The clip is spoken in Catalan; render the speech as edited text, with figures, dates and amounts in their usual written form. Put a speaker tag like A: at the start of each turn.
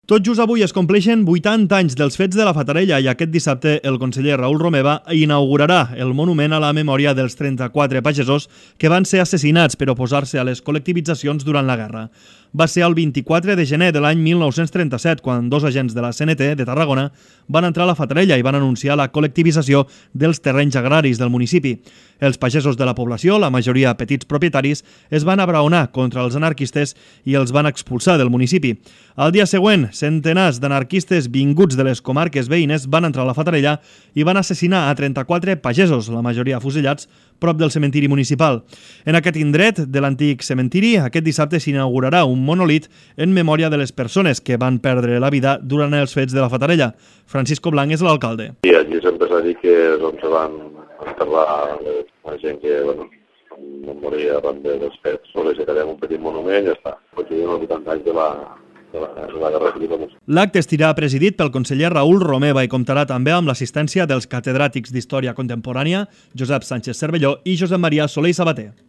A: Tot just avui es compleixen 80 anys dels fets de la Fatarella i aquest dissabte el conseller Raül Romeva inaugurarà el monument a la memòria dels 34 pagesos que van ser assassinats per oposar-se a les col·lectivitzacions durant la guerra. Va ser el 24 de gener de l'any 1937 quan dos agents de la CNT de Tarragona van entrar a la Fatarella i van anunciar la col·lectivització dels terrenys agraris del municipi. Els pagesos de la població, la majoria petits propietaris, es van abraonar contra els anarquistes i els van expulsar del municipi. Al dia següent, centenars d'anarquistes vinguts de les comarques veïnes van entrar a la Fatarella i van assassinar a 34 pagesos, la majoria afusellats, prop del cementiri municipal. En aquest indret de l'antic cementiri, aquest dissabte s'inaugurarà un monolit en memòria de les persones que van perdre la vida durant els fets de la Fatarella. Francisco Blanc és l'alcalde.
B: I allí sempre s'ha dit que és on se van enterrar la gent que no moria arran dels fets. Només crearem un petit monument i ja està. Continuem els 80 anys de la guerra civil.
A: L'acte estarà presidit pel conseller Raül Romeva i comptarà també amb l'assistència dels catedràtics d'Història Contemporània Josep Sánchez Cervelló i Josep Maria Soler i Sabater.